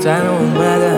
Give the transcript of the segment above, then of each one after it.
تنها اومدم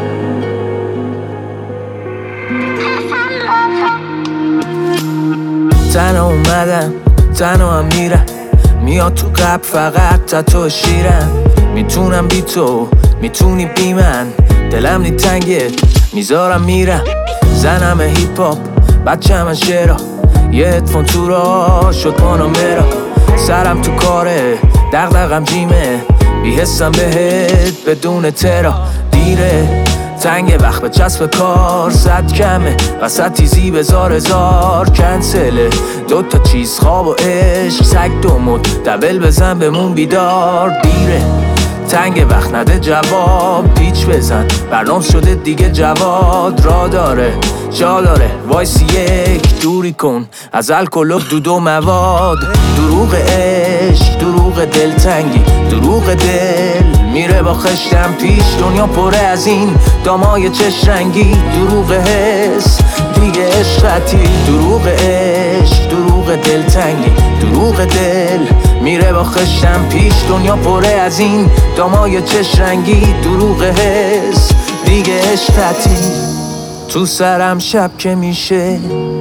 تنها اومدم تنها هم میرم میاد تو قلب فقط تو شیرم میتونم بی تو میتونی بی من دلم نی تنگه میذارم میرم زنم هیپ هاپ بچه من شعرا یه هدفون تو را شد پانامرا سرم تو کاره دغدغم جیمه بیحسم بهت بدون ترا دیره تنگ وقت به چسب کار صد کمه وسط تیزی بزار هزار کنسله دوتا چیز خواب و عشق سگ دومد دبل بزن بمون بیدار دیره تنگ وقت نده جواب پیچ بزن برنامه شده دیگه جواد را داره جا داره وایسی یک دوری کن از الکل و دود و مواد دروغ عشق دروغ دلتنگی دروغ دل میره با خشتم پیش دنیا پره از این دامای چش رنگی دروغ حس دیگه عشقتی دروغ عشق دروغ دلتنگی دروغ دل میره با خشتم پیش دنیا پره از این دامای چش رنگی دروغ حس دیگه عشقتی تو سرم شب که میشه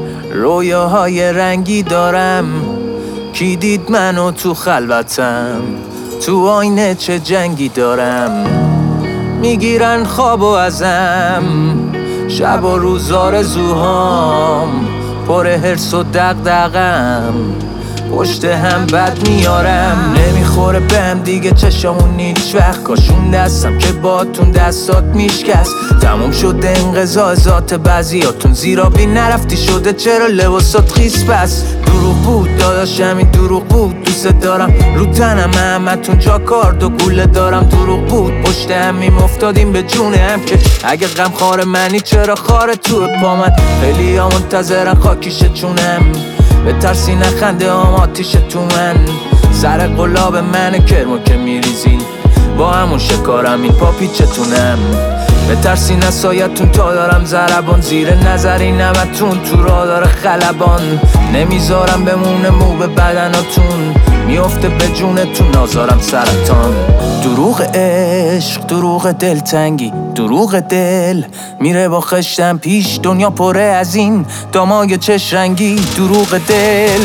رویاهای رنگی دارم کی دید منو تو خلوتم تو آینه چه جنگی دارم میگیرن خوابو ازم شب و روز آرزوهام پر حرص و دغدغم پشت هم بد میارم نمیخوره بهم دیگه چشامون هیچ وقت کاشون دستم که باتون دستات میشکست تموم شده انقضا ذات بعضیاتون زیرا بی نرفتی شده چرا لباسات خیس پس دروغ بود داداشم این دروغ بود دوست دارم رو تنم همتون جا کارد و گوله دارم دروغ بود پشت همیم افتادیم به جونه هم که اگه غم خار منی چرا خاره تو پا من خیلی ها منتظرن خاکیشه چونم به ترسی نخنده هم آتیشه تو من سر قلاب من کرمو که میریزین با همون شکارم این پا پیچتونم به ترسی نسایتون تا دارم ضربان زیر نظری نمتون تو را داره خلبان نمیذارم بمونه مو به بدناتون میفته به جونتون نازارم سرطان دروغ عشق دروغ دلتنگی دروغ دل میره با خشتم پیش دنیا پره از این دامای چش رنگی دروغ دل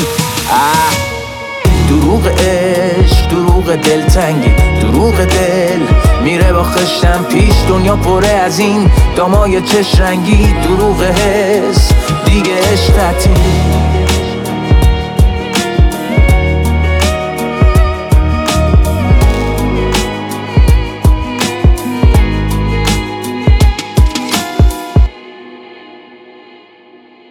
دروغ عشق دروغ دلتنگی دروغ دل میره با خشتم پیش دنیا پره از این دامای چش رنگی دروغ حس دیگه عشقتی